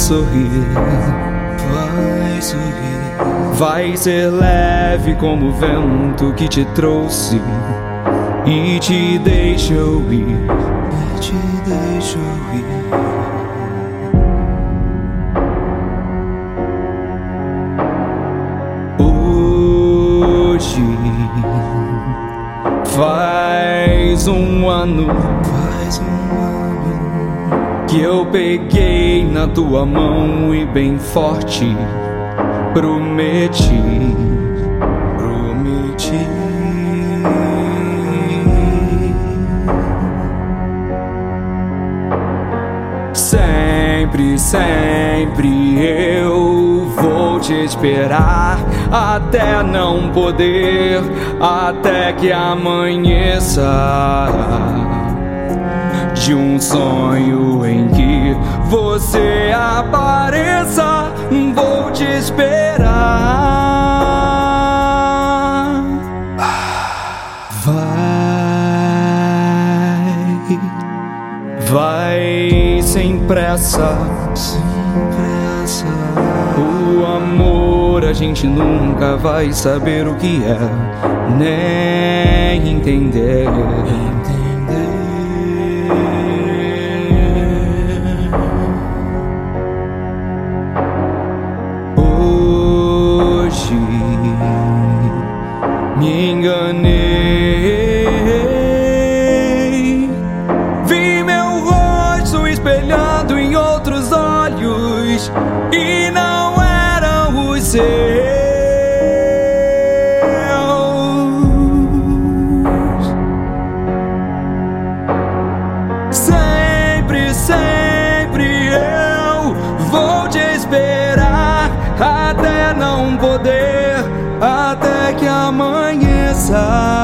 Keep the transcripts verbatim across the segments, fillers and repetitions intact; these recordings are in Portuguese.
sorrir, vai sorrir. Vai ser leve como o vento que te trouxe e te deixa eu ir, e te deixa eu ir. Hoje faz um ano, faz um ano que eu peguei na tua mão e bem forte prometi, prometi. Sempre, sempre eu vou te esperar até não poder, até que amanheça de um sonho em que você apareça. Vou te esperar. Vai, vai sem pressa, sem pressa. O amor a gente nunca vai saber o que é, nem entender. Hoje me enganei, vi meu rosto espelhado em outros olhos e não eram os seus. Sempre, sempre eu vou te esperar até não poder, até que amanheça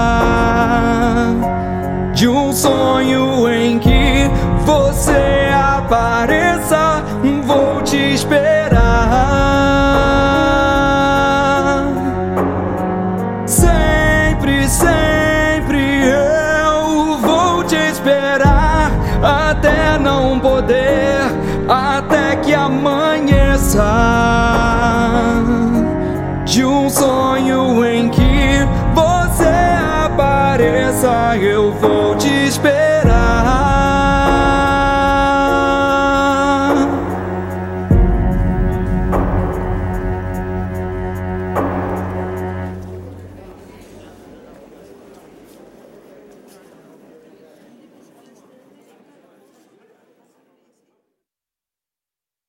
de um sonho em que você apareça. Vou te esperar. Sempre, sempre eu vou te esperar até não poder, até que amanheça de um sonho em que você apareça. Eu vou te esperar.